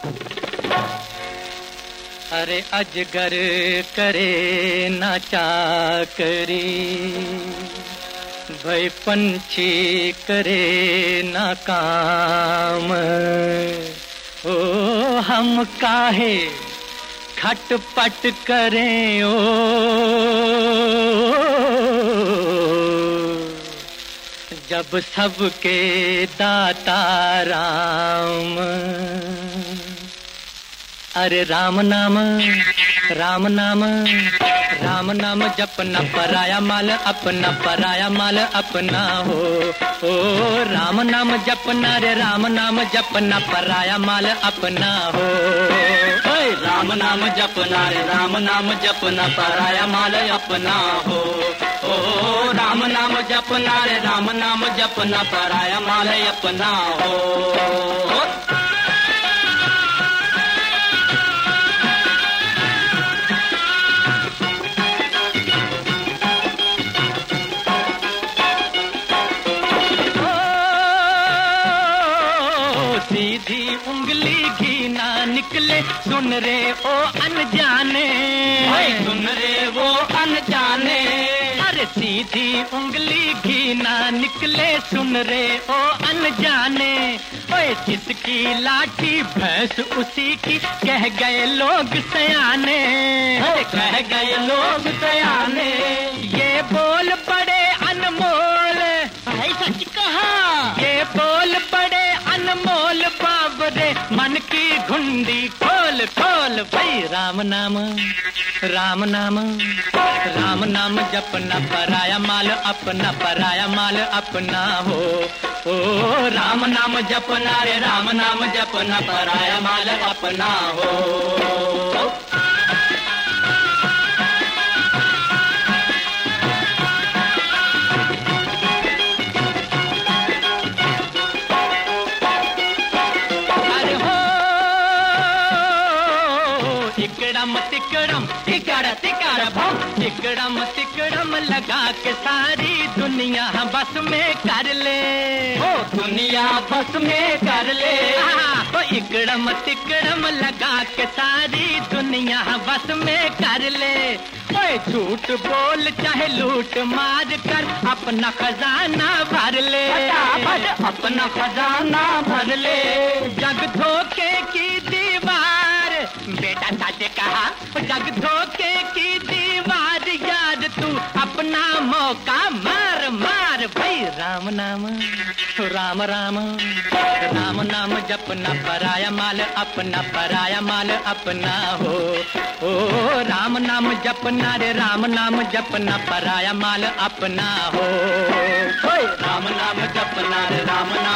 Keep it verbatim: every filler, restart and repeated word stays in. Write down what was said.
अरे अजगर करे ना चाकरी, भई पंछी करे ना काम। ओ हम काहे खटपट करें ओ, जब सबके दाता राम। अरे राम नाम राम नाम राम नाम जपना, पराया माल अपना, पराया माल अपना हो। ओ राम नाम जपना रे, राम नाम जपना, पराया माल अपना हो। ओए राम नाम जपना रे, राम नाम जपना, पराया माल अपना हो। ओ राम नाम जपना रे, राम नाम जपना, पराया माल अपना हो। सीधी उंगली घी ना निकले, सुन रे ओ अनजाने, सुन रे वो अनजाने। अरे सीधी उंगली घी ना निकले, सुन रे ओ अनजाने। ओए जिसकी लाठी भैंस उसी की, कह गए लोग सयाने, कह गए लोग सयाने। ये बोल बड़े अनमोल, सच कहा, ये बोल बड़े अनमोल बाबरे, मन की घुंडी खोल खोल। भाई राम नाम राम नाम राम नाम जपना, पराया माल अपना, पराया माल अपना हो। ओ राम नाम जपना रे, राम नाम जपना, पराया माल अपना हो। तिकड़म तिकड़म तिकड़ तिकड़ भम, तिकड़म तिकड़म लगा के सारी दुनिया बस में कर ले। ओ दुनिया बस में कर ले। तो इकड़म तिकड़म लगा के सारी दुनिया बस में कर ले। ओए झूठ बोल चाहे लूट मार कर, अपना खजाना भर ले, अपना खजाना भर ले। जग धोखे की दीवार, बेटा साथे कहा, जग धोखे की दीवार, याद तू अपना मौका मार मार। भाई राम नाम राम राम राम नाम जपना, पराया माल अपना, पराया माल अपना हो। ओ राम नाम जपना रे, राम नाम जपना, पराया माल अपना हो। राम नाम जपना रे, राम नाम